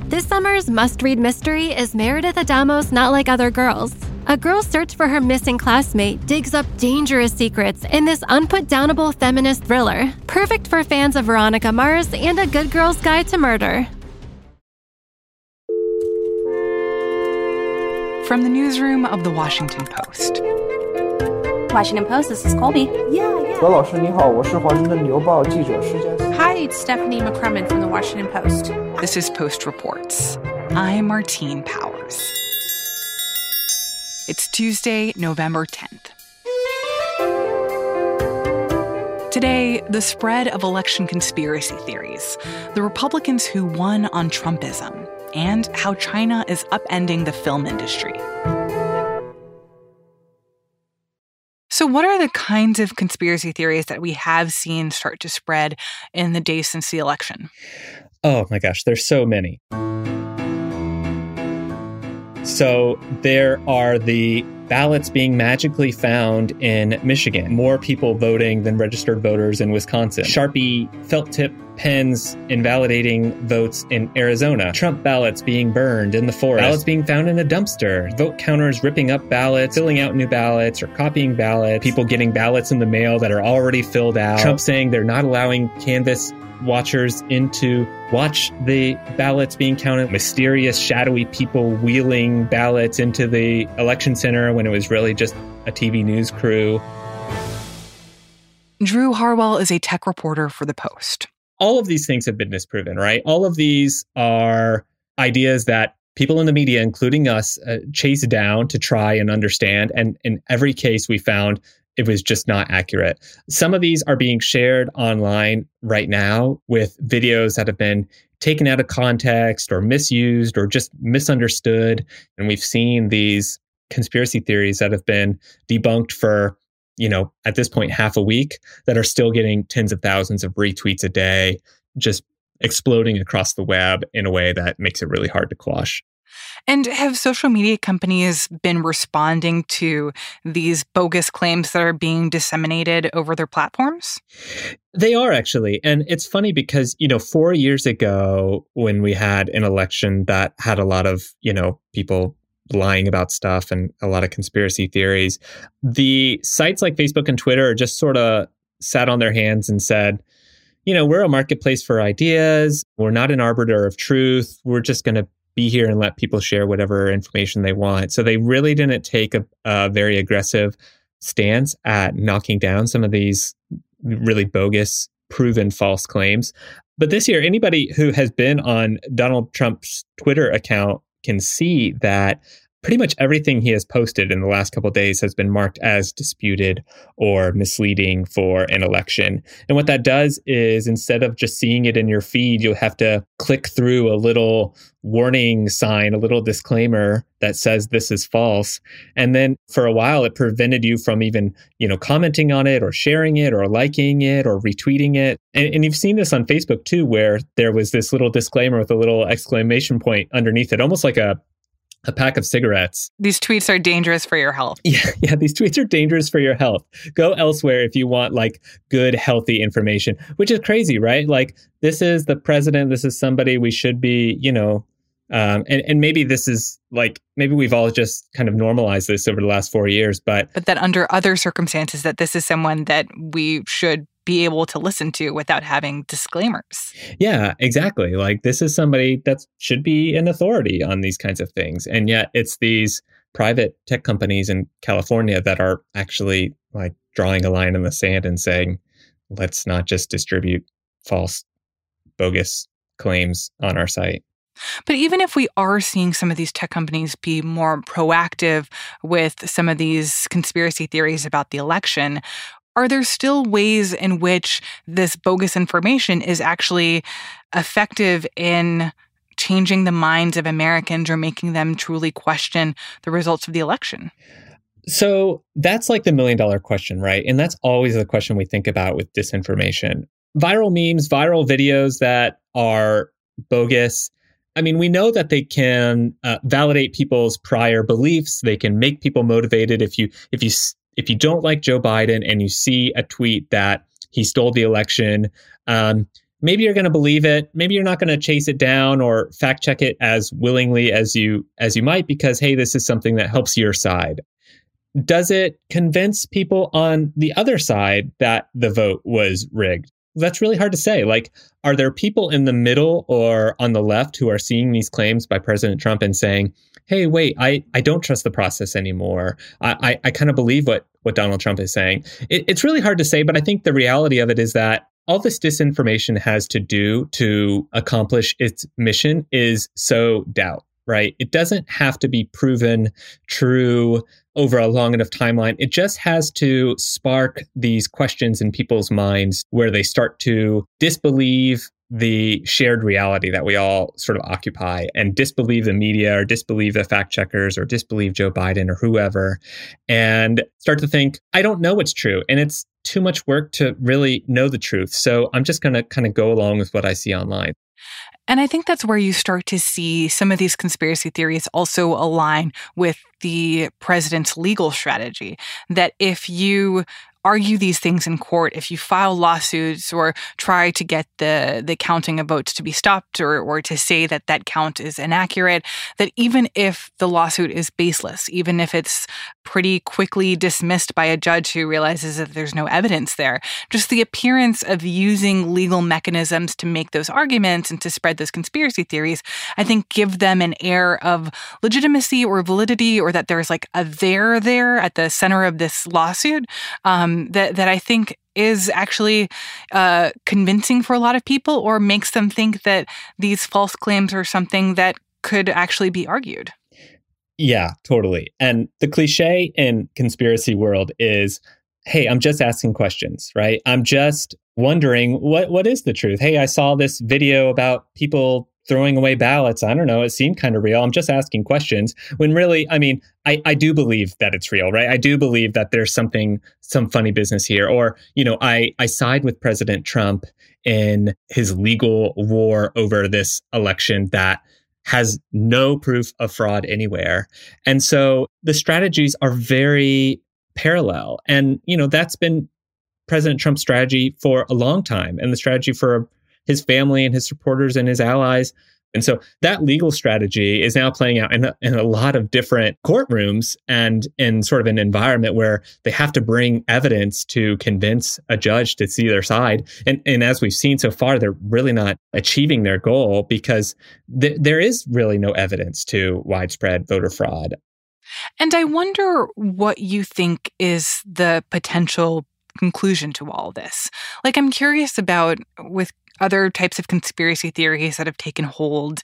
This summer's must-read mystery is Meredith Adamo's Not Like Other Girls. A girl's search for her missing classmate digs up dangerous secrets in this unput-downable feminist thriller, perfect for fans of Veronica Mars and A Good Girl's Guide to Murder. From the newsroom of The Washington Post. Washington Post, this is Colby. Hi, it's Stephanie McCrummen from The Washington Post. This is Post Reports. I'm Martine Powers. It's Tuesday, November 10th. Today, the spread of election conspiracy theories, the Republicans who won on Trumpism, and how China is upending the film industry. So what are the kinds of conspiracy theories that we have seen start to spread in the days since the election? Oh my gosh, there's so many. So there are the ballots being magically found in Michigan. More people voting than registered voters in Wisconsin. Sharpie felt tip pens invalidating votes in Arizona. Trump ballots being burned in the forest. Ballots being found in a dumpster. Vote counters ripping up ballots, filling out new ballots or copying ballots. People getting ballots in the mail that are already filled out. Trump saying they're not allowing canvass watchers in to watch the ballots being counted. Mysterious, shadowy people wheeling ballots into the election center when it was really just a TV news crew. Drew Harwell is a tech reporter for The Post. All of these things have been disproven, right? All of these are ideas that people in the media, including us, chase down to try and understand. And in every case we found, it was just not accurate. Some of these are being shared online right now with videos that have been taken out of context or misused or just misunderstood. And we've seen these conspiracy theories that have been debunked for, at this point, half a week that are still getting tens of thousands of retweets a day, just exploding across the web in a way that makes it really hard to quash. And have social media companies been responding to these bogus claims that are being disseminated over their platforms? They are, actually. And it's funny because, 4 years ago, when we had an election that had a lot of, people lying about stuff and a lot of conspiracy theories, the sites like Facebook and Twitter just sort of sat on their hands and said, we're a marketplace for ideas. We're not an arbiter of truth. We're just going to be here and let people share whatever information they want. So they really didn't take a very aggressive stance at knocking down some of these really bogus, proven false claims. But this year, anybody who has been on Donald Trump's Twitter account can see that pretty much everything he has posted in the last couple of days has been marked as disputed or misleading for an election. And what that does is, instead of just seeing it in your feed, you'll have to click through a little warning sign, a little disclaimer that says this is false. And then for a while, it prevented you from even, commenting on it or sharing it or liking it or retweeting it. And you've seen this on Facebook too, where there was this little disclaimer with a little exclamation point underneath it, almost like a pack of cigarettes. These tweets are dangerous for your health. Yeah, these tweets are dangerous for your health. Go elsewhere if you want good, healthy information, which is crazy, right? This is the president. This is somebody we should be, and maybe this is maybe we've all just kind of normalized this over the last 4 years, but that under other circumstances, that this is someone that we should be able to listen to without having disclaimers. Yeah, exactly. This is somebody that should be an authority on these kinds of things. And yet it's these private tech companies in California that are actually drawing a line in the sand and saying, let's not just distribute false, bogus claims on our site. But even if we are seeing some of these tech companies be more proactive with some of these conspiracy theories about the election, are there still ways in which this bogus information is actually effective in changing the minds of Americans or making them truly question the results of the election? So that's the $1 million question, right? And that's always the question we think about with disinformation. Viral memes, viral videos that are bogus. I mean, we know that they can validate people's prior beliefs. They can make people motivated. If you don't like Joe Biden and you see a tweet that he stole the election, maybe you're going to believe it. Maybe you're not going to chase it down or fact check it as willingly as you might because, hey, this is something that helps your side. Does it convince people on the other side that the vote was rigged? That's really hard to say. Like, are there people in the middle or on the left who are seeing these claims by President Trump and saying, hey, wait, I don't trust the process anymore. I kind of believe what Donald Trump is saying. It's really hard to say, but I think the reality of it is that all this disinformation has to do to accomplish its mission is sow doubt, right? It doesn't have to be proven true over a long enough timeline. It just has to spark these questions in people's minds where they start to disbelieve the shared reality that we all sort of occupy and disbelieve the media or disbelieve the fact checkers or disbelieve Joe Biden or whoever and start to think, I don't know what's true. And it's too much work to really know the truth. So I'm just going to kind of go along with what I see online. And I think that's where you start to see some of these conspiracy theories also align with the president's legal strategy, that if you argue these things in court, if you file lawsuits or try to get the counting of votes to be stopped or to say that that count is inaccurate, that even if the lawsuit is baseless, even if it's pretty quickly dismissed by a judge who realizes that there's no evidence there, just the appearance of using legal mechanisms to make those arguments and to spread those conspiracy theories, I think give them an air of legitimacy or validity, or that there's like a there at the center of this lawsuit. That I think is actually convincing for a lot of people, or makes them think that these false claims are something that could actually be argued. Yeah, totally. And the cliche in conspiracy world is, hey, I'm just asking questions, right? I'm just wondering what is the truth? Hey, I saw this video about people throwing away ballots. I don't know. It seemed kind of real. I'm just asking questions. When really, I mean, I do believe that it's real, right? I do believe that there's some funny business here. Or, I side with President Trump in his legal war over this election that has no proof of fraud anywhere. And so the strategies are very parallel. And, that's been President Trump's strategy for a long time, and the strategy for his family and his supporters and his allies. And so that legal strategy is now playing out in a lot of different courtrooms and in sort of an environment where they have to bring evidence to convince a judge to see their side. And as we've seen so far, they're really not achieving their goal because there is really no evidence to widespread voter fraud. And I wonder what you think is the potential conclusion to all this. Like, I'm curious about with other types of conspiracy theories that have taken hold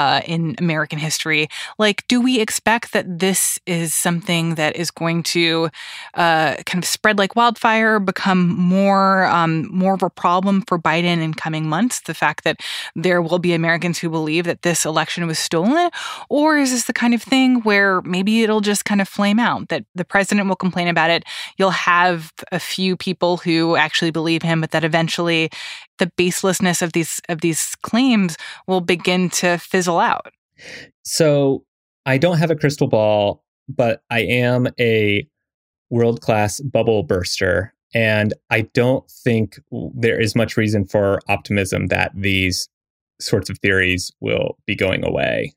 in American history. Like, do we expect that this is something that is going to kind of spread like wildfire, become more of a problem for Biden in coming months? The fact that there will be Americans who believe that this election was stolen? Or is this the kind of thing where maybe it'll just kind of flame out, that the president will complain about it, you'll have a few people who actually believe him, but that eventually the baselessness of these claims will begin to fizzle out? So I don't have a crystal ball, but I am a world-class bubble burster. And I don't think there is much reason for optimism that these sorts of theories will be going away.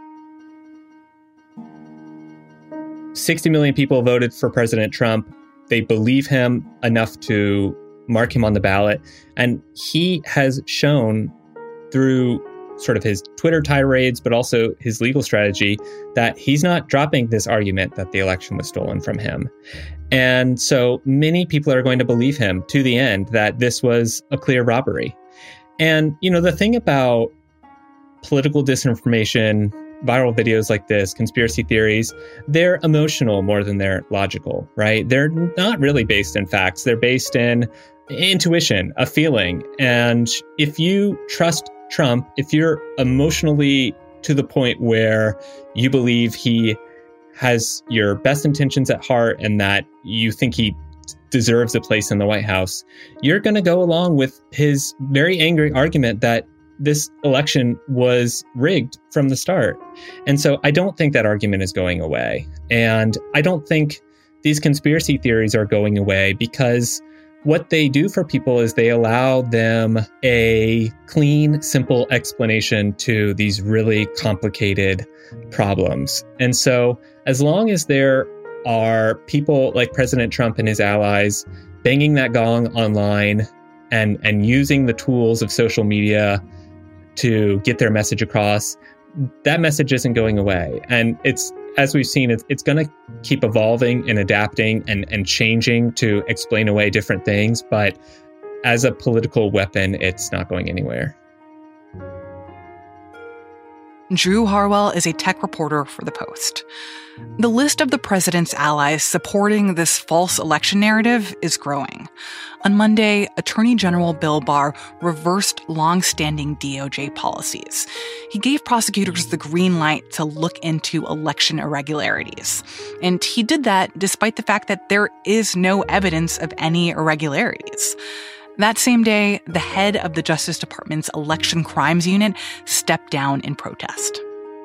60 million people voted for President Trump. They believe him enough to mark him on the ballot. And he has shown through sort of his Twitter tirades, but also his legal strategy, that he's not dropping this argument that the election was stolen from him. And so many people are going to believe him to the end that this was a clear robbery. And, the thing about political disinformation, viral videos like this, conspiracy theories, they're emotional more than they're logical, right? They're not really based in facts. They're based in intuition, a feeling. And if you trust Trump, if you're emotionally to the point where you believe he has your best intentions at heart and that you think he deserves a place in the White House, you're going to go along with his very angry argument that this election was rigged from the start. And so I don't think that argument is going away. And I don't think these conspiracy theories are going away because what they do for people is they allow them a clean, simple explanation to these really complicated problems. And so as long as there are people like President Trump and his allies banging that gong online and using the tools of social media to get their message across, that message isn't going away. And it's, as we've seen, it's going to keep evolving and adapting and changing to explain away different things. But as a political weapon, it's not going anywhere. Drew Harwell is a tech reporter for The Post. The list of the president's allies supporting this false election narrative is growing. On Monday, Attorney General Bill Barr reversed long-standing DOJ policies. He gave prosecutors the green light to look into election irregularities. And he did that despite the fact that there is no evidence of any irregularities. That same day, the head of the Justice Department's Election Crimes Unit stepped down in protest.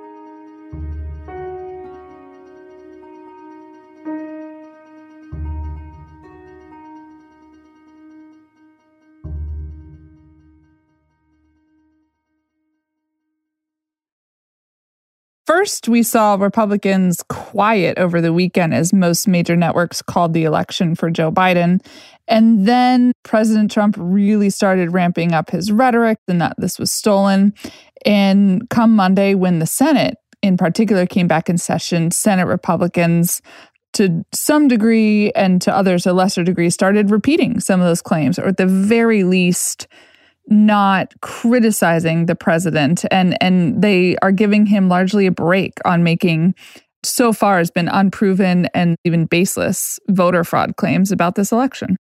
First, we saw Republicans quiet over the weekend as most major networks called the election for Joe Biden. And then President Trump really started ramping up his rhetoric and that this was stolen. And come Monday, when the Senate in particular came back in session, Senate Republicans, to some degree and to others a lesser degree, started repeating some of those claims, or at the very least, not criticizing the president. And they are giving him largely a break on making, so far has been unproven and even baseless, voter fraud claims about this election.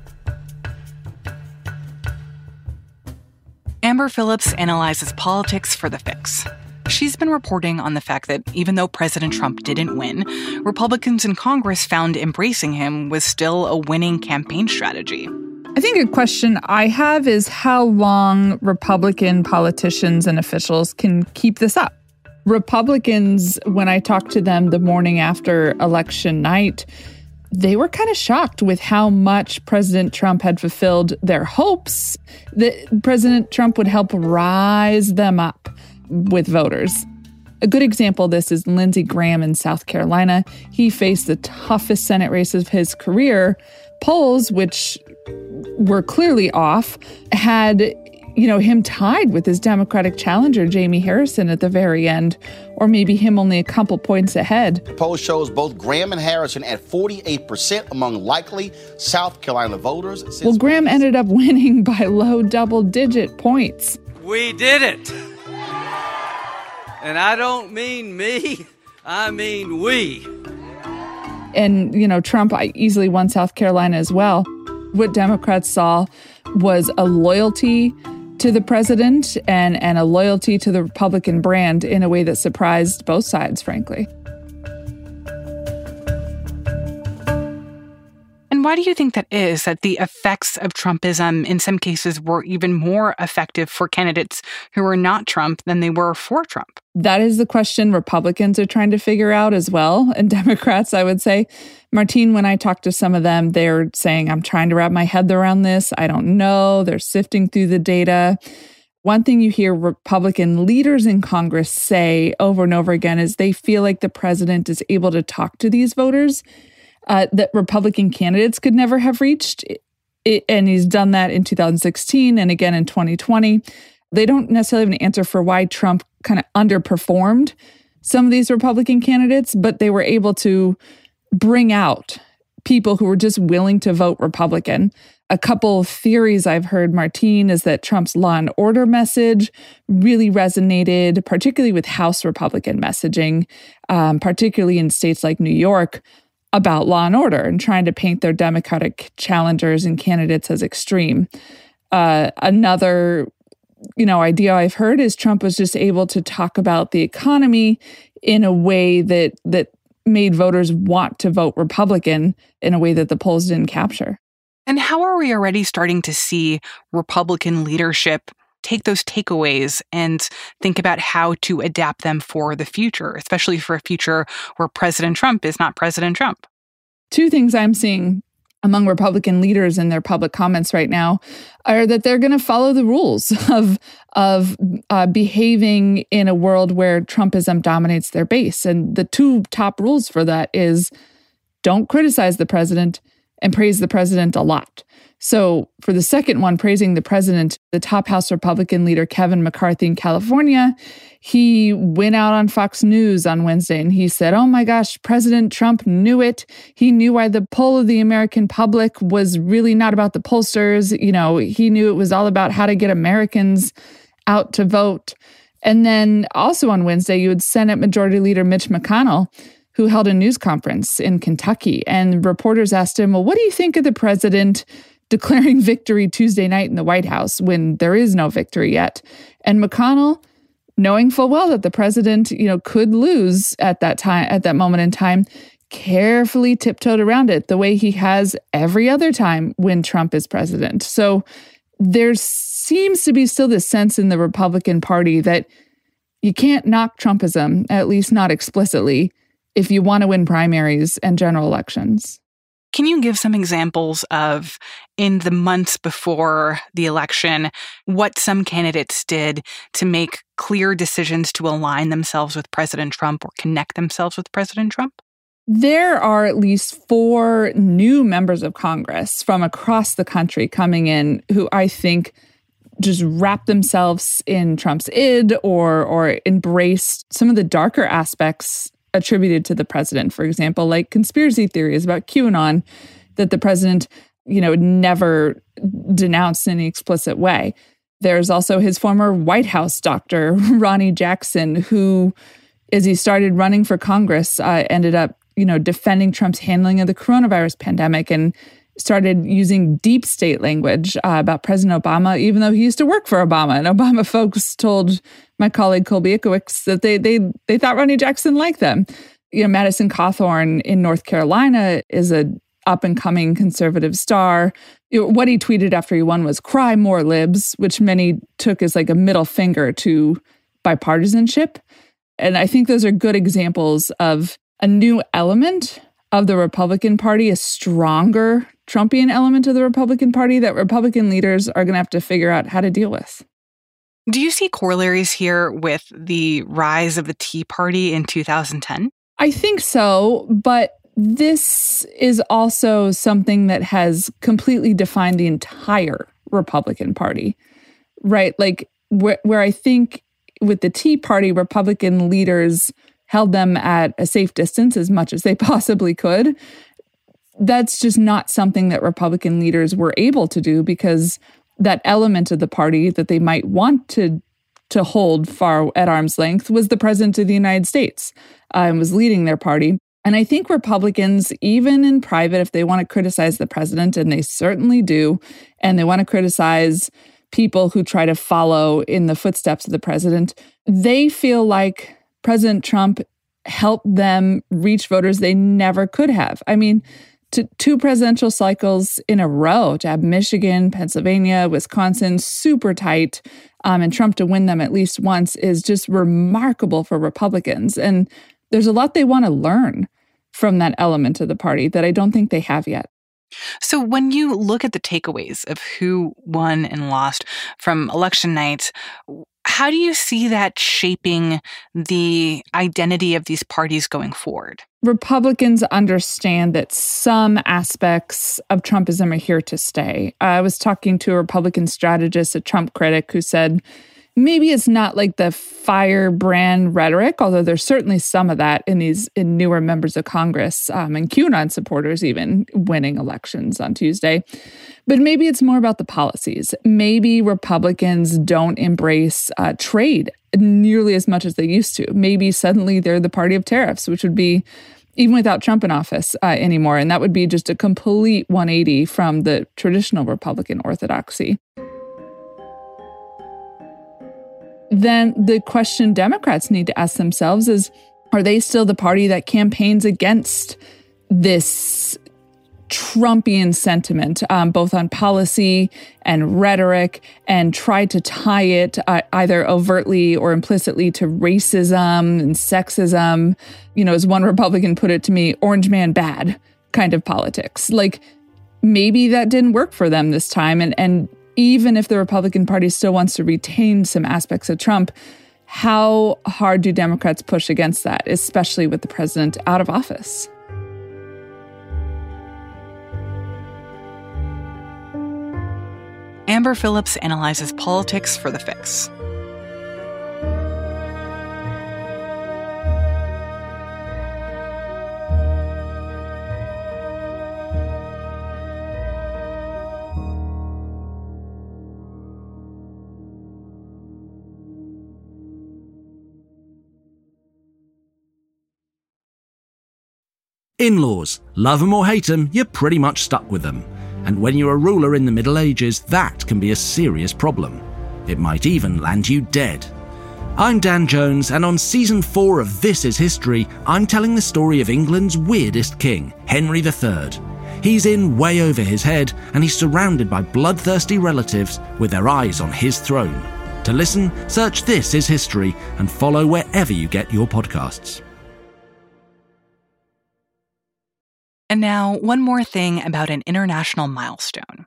Amber Phillips analyzes politics for The Fix. She's been reporting on the fact that even though President Trump didn't win, Republicans in Congress found embracing him was still a winning campaign strategy. I think a question I have is how long Republican politicians and officials can keep this up. Republicans, when I talked to them the morning after election night, they were kind of shocked with how much President Trump had fulfilled their hopes that President Trump would help rise them up with voters. A good example of this is Lindsey Graham in South Carolina. He faced the toughest Senate race of his career. Polls, which were clearly off, had him tied with his Democratic challenger, Jamie Harrison, at the very end, or maybe him only a couple points ahead. The poll shows both Graham and Harrison at 48% among likely South Carolina voters. Well, Graham ended up winning by low double-digit points. We did it. And I don't mean me, I mean we. And, Trump easily won South Carolina as well. What Democrats saw was a loyalty to the president and a loyalty to the Republican brand in a way that surprised both sides, frankly. And why do you think that is, that the effects of Trumpism in some cases were even more effective for candidates who were not Trump than they were for Trump? That is the question Republicans are trying to figure out as well. And Democrats, I would say. Martine, when I talked to some of them, they're saying, I'm trying to wrap my head around this. I don't know. They're sifting through the data. One thing you hear Republican leaders in Congress say over and over again is they feel like the president is able to talk to these voters that Republican candidates could never have reached. And he's done that in 2016 and again in 2020. They don't necessarily have an answer for why Trump kind of underperformed some of these Republican candidates, but they were able to bring out people who were just willing to vote Republican. A couple of theories I've heard, Martine, is that Trump's law and order message really resonated, particularly with House Republican messaging, particularly in states like New York, about law and order and trying to paint their Democratic challengers and candidates as extreme. Another idea I've heard is Trump was just able to talk about the economy in a way that made voters want to vote Republican in a way that the polls didn't capture. And how are we already starting to see Republican leadership take those takeaways and think about how to adapt them for the future, especially for a future where President Trump is not President Trump? Two things I'm seeing. among Republican leaders in their public comments right now are that they're going to follow the rules of behaving in a world where Trumpism dominates their base. And the two top rules for that is don't criticize the president and praise the president a lot. So for the second one, praising the president, the top House Republican leader, Kevin McCarthy in California, he went out on Fox News on Wednesday and he said, oh my gosh, President Trump knew it. He knew why the poll of the American public was really not about the pollsters. You know, he knew it was all about how to get Americans out to vote. And then also on Wednesday, you had Senate Majority Leader Mitch McConnell, who held a news conference in Kentucky. And reporters asked him, well, what do you think of the president declaring victory Tuesday night in the White House when there is no victory yet? And McConnell, knowing full well that the president, could lose at that moment in time, carefully tiptoed around it the way he has every other time when Trump is president. So there seems to be still this sense in the Republican Party that you can't knock Trumpism, at least not explicitly, if you want to win primaries and general elections. Can you give some examples of, in the months before the election, what some candidates did to make clear decisions to align themselves with President Trump or connect themselves with President Trump? There are at least 4 new members of Congress from across the country coming in who I think just wrapped themselves in Trump's id or embraced some of the darker aspects attributed to the president, for example, like conspiracy theories about QAnon that the president, never denounced in any explicit way. There's also his former White House doctor, Ronnie Jackson, who, as he started running for Congress, ended up, defending Trump's handling of the coronavirus pandemic and started using deep state language about President Obama, even though he used to work for Obama. And Obama folks told my colleague Colby Ickowicz that they thought Ronnie Jackson liked them. Madison Cawthorn in North Carolina is a up-and-coming conservative star. What he tweeted after he won was "cry more libs," which many took as like a middle finger to bipartisanship. And I think those are good examples of a new element of the Republican Party, a stronger Trumpian element of the Republican Party that Republican leaders are going to have to figure out how to deal with. Do you see corollaries here with the rise of the Tea Party in 2010? I think so, but this is also something that has completely defined the entire Republican Party, right? Like where I think with the Tea Party, Republican leaders held them at a safe distance as much as they possibly could. That's just not something that Republican leaders were able to do because that element of the party that they might want to hold far at arm's length was the president of the United States and was leading their party. And I think Republicans, even in private, if they want to criticize the president, and they certainly do, and they want to criticize people who try to follow in the footsteps of the president, they feel like President Trump helped them reach voters they never could have. I mean, to 2 presidential cycles in a row, to have Michigan, Pennsylvania, Wisconsin super tight, and Trump to win them at least once is just remarkable for Republicans. And there's a lot they want to learn from that element of the party that I don't think they have yet. So when you look at the takeaways of who won and lost from election night, how do you see that shaping the identity of these parties going forward? Republicans understand that some aspects of Trumpism are here to stay. I was talking to a Republican strategist, a Trump critic, who said, maybe it's not like the firebrand rhetoric, although there's certainly some of that in newer members of Congress and QAnon supporters even winning elections on Tuesday. But maybe it's more about the policies. Maybe Republicans don't embrace trade nearly as much as they used to. Maybe suddenly they're the party of tariffs, which would be, even without Trump in office anymore. And that would be just a complete 180 from the traditional Republican orthodoxy. Then the question Democrats need to ask themselves is, are they still the party that campaigns against this Trumpian sentiment, both on policy and rhetoric, and try to tie it either overtly or implicitly to racism and sexism, as one Republican put it to me, orange man bad kind of politics? Like, maybe that didn't work for them this time. And even if the Republican Party still wants to retain some aspects of Trump, how hard do Democrats push against that, especially with the president out of office? Amber Phillips analyzes politics for The Fix. In-laws, love them or hate them, you're pretty much stuck with them. And when you're a ruler in the Middle Ages, that can be a serious problem. It might even land you dead. I'm Dan Jones, and on Season 4 of This Is History, I'm telling the story of England's weirdest king, Henry III. He's in way over his head, and he's surrounded by bloodthirsty relatives with their eyes on his throne. To listen, search This Is History and follow wherever you get your podcasts. And now, one more thing about an international milestone.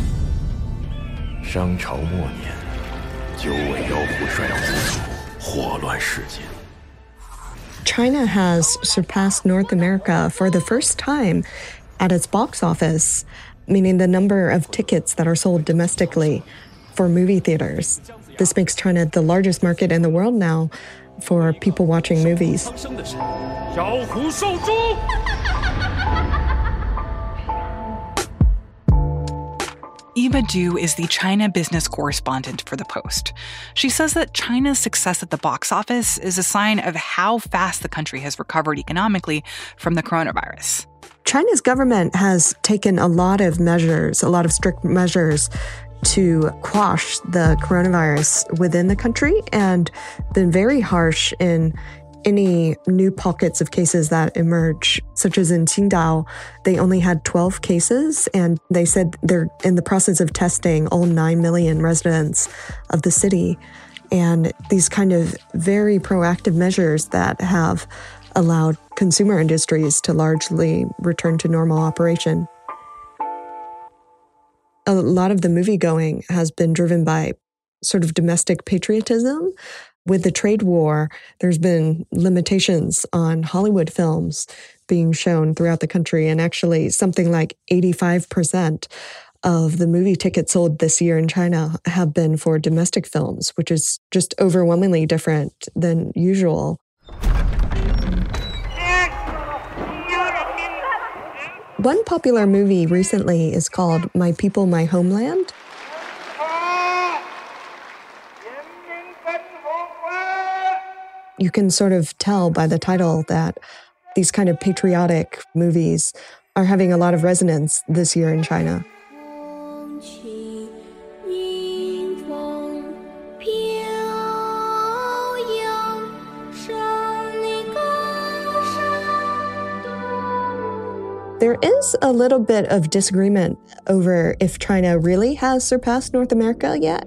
China has surpassed North America for the first time at its box office, meaning the number of tickets that are sold domestically for movie theaters. This makes China the largest market in the world now for people watching movies. Eva Du is the China business correspondent for The Post. She says that China's success at the box office is a sign of how fast the country has recovered economically from the coronavirus. China's government has taken a lot of strict measures to quash the coronavirus within the country and been very harsh in any new pockets of cases that emerge, such as in Qingdao. They only had 12 cases, and they said they're in the process of testing all 9 million residents of the city. And these kind of very proactive measures that have allowed consumer industries to largely return to normal operation. A lot of the movie-going has been driven by sort of domestic patriotism. With the trade war, there's been limitations on Hollywood films being shown throughout the country, and actually something like 85% of the movie tickets sold this year in China have been for domestic films, which is just overwhelmingly different than usual. One popular movie recently is called My People, My Homeland. You can sort of tell by the title that these kind of patriotic movies are having a lot of resonance this year in China. There is a little bit of disagreement over if China really has surpassed North America yet.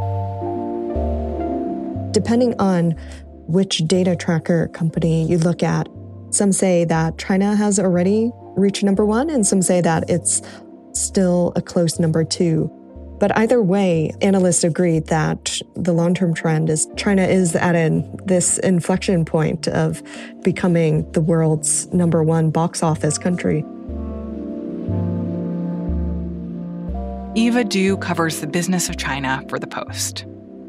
Depending on which data tracker company you look at, some say that China has already reached number one, and some say that it's still a close number two. But either way, analysts agree that the long-term trend is China is at this inflection point of becoming the world's number one box office country. Eva Du covers the business of China for The Post.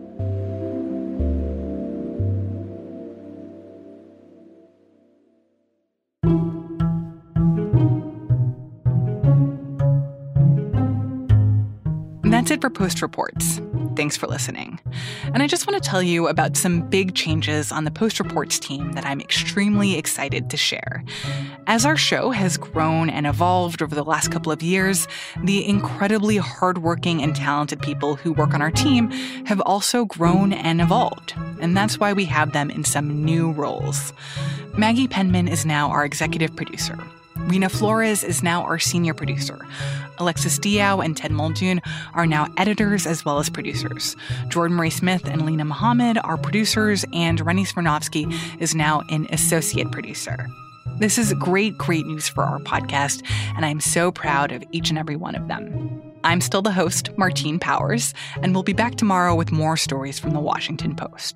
That's it for Post Reports. Thanks for listening. And I just want to tell you about some big changes on the Post Reports team that I'm extremely excited to share. As our show has grown and evolved over the last couple of years, the incredibly hardworking and talented people who work on our team have also grown and evolved. And that's why we have them in some new roles. Maggie Penman is now our executive producer. Rena Flores is now our senior producer. Alexis Diao and Ted Muldoon are now editors as well as producers. Jordan Marie Smith and Lena Mohammed are producers, and Rennie Smirnovsky is now an associate producer. This is great news for our podcast, and I'm so proud of each and every one of them. I'm still the host, Martine Powers, and we'll be back tomorrow with more stories from the Washington Post.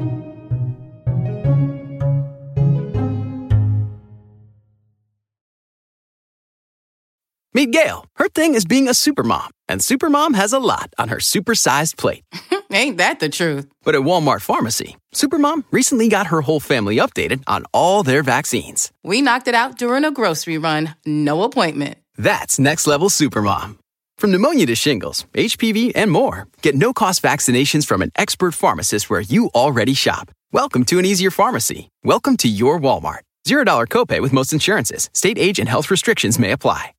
Meet Gail. Her thing is being a supermom, and supermom has a lot on her supersized plate. Ain't that the truth? But at Walmart Pharmacy, supermom recently got her whole family updated on all their vaccines. We knocked it out during a grocery run. No appointment. That's next level supermom. From pneumonia to shingles, HPV, and more, get no-cost vaccinations from an expert pharmacist where you already shop. Welcome to an easier pharmacy. Welcome to your Walmart. $0 copay with most insurances. State, age, and health restrictions may apply.